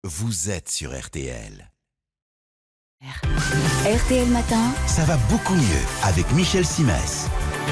vous êtes sur RTL. RTL Matin. Ça va beaucoup mieux avec Michel Simès.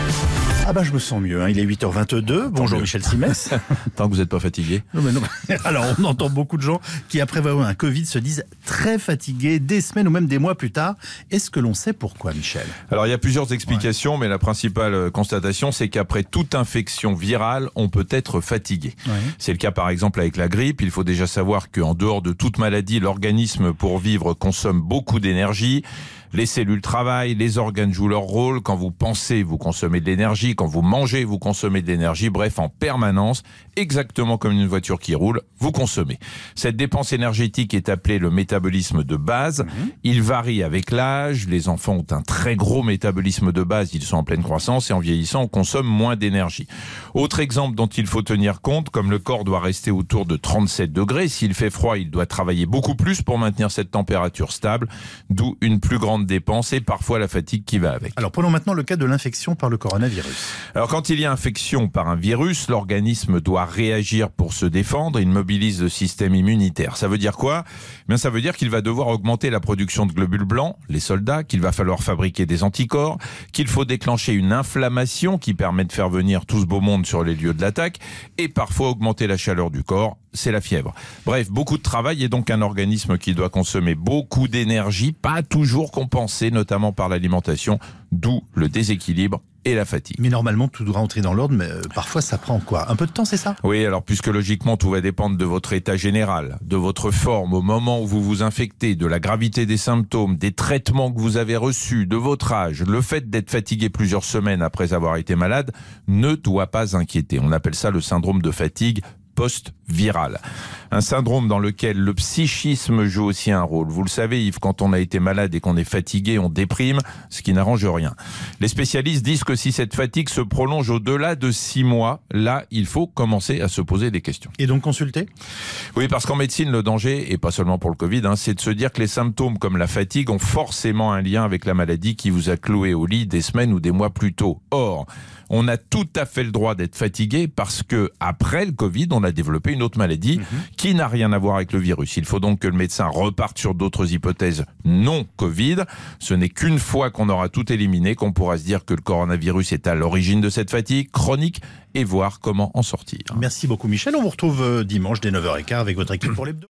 Ah bah je me sens mieux, il est 8h22, bonjour Michel Simès. Tant que vous n'êtes pas fatigué. Non. Alors on entend beaucoup de gens qui après avoir eu un Covid se disent très fatigués des semaines ou même des mois plus tard. Est-ce que l'on sait pourquoi, Michel ? Alors il y a plusieurs explications, mais la principale constatation c'est qu'après toute infection virale, on peut être fatigué. Ouais. C'est le cas par exemple avec la grippe. Il faut déjà savoir qu'en dehors de toute maladie, l'organisme pour vivre consomme beaucoup d'énergie. Les cellules travaillent, les organes jouent leur rôle. Quand vous pensez, vous consommez de l'énergie. Quand vous mangez, vous consommez de l'énergie. Bref, en permanence, exactement comme une voiture qui roule, vous consommez. Cette dépense énergétique est appelée le métabolisme de base. Il varie avec l'âge. Les enfants ont un très gros métabolisme de base. Ils sont en pleine croissance et en vieillissant, on consomme moins d'énergie. Autre exemple dont il faut tenir compte, comme le corps doit rester autour de 37 degrés, s'il fait froid, il doit travailler beaucoup plus pour maintenir cette température stable, d'où une plus grande dépenses et parfois la fatigue qui va avec. Alors prenons maintenant le cas de l'infection par le coronavirus. Alors quand il y a infection par un virus, l'organisme doit réagir pour se défendre, il mobilise le système immunitaire. Ça veut dire quoi ? Bien, ça veut dire qu'il va devoir augmenter la production de globules blancs, les soldats, qu'il va falloir fabriquer des anticorps, qu'il faut déclencher une inflammation qui permet de faire venir tout ce beau monde sur les lieux de l'attaque et parfois augmenter la chaleur du corps, c'est la fièvre. Bref, beaucoup de travail et donc un organisme qui doit consommer beaucoup d'énergie, pas toujours compensé, notamment par l'alimentation, d'où le déséquilibre et la fatigue. Mais normalement tout doit rentrer dans l'ordre, mais parfois ça prend quoi ? Un peu de temps, c'est ça ? Oui, alors puisque logiquement tout va dépendre de votre état général, de votre forme au moment où vous vous infectez, de la gravité des symptômes, des traitements que vous avez reçus, de votre âge, le fait d'être fatigué plusieurs semaines après avoir été malade ne doit pas inquiéter. On appelle ça le syndrome de fatigue post-viral. Un syndrome dans lequel le psychisme joue aussi un rôle. Vous le savez Yves, quand on a été malade et qu'on est fatigué, on déprime, ce qui n'arrange rien. Les spécialistes disent que si cette fatigue se prolonge au-delà de 6 mois, là, il faut commencer à se poser des questions. Et donc consulter ? Oui, parce qu'en médecine, le danger, et pas seulement pour le Covid, c'est de se dire que les symptômes comme la fatigue ont forcément un lien avec la maladie qui vous a cloué au lit des semaines ou des mois plus tôt. Or, on a tout à fait le droit d'être fatigué parce que après le Covid, on a développé une autre maladie qui n'a rien à voir avec le virus. Il faut donc que le médecin reparte sur d'autres hypothèses non Covid. Ce n'est qu'une fois qu'on aura tout éliminé qu'on pourra se dire que le coronavirus est à l'origine de cette fatigue chronique et voir comment en sortir. Merci beaucoup Michel, on vous retrouve dimanche dès 9h15 avec votre équipe pour l'hebdo.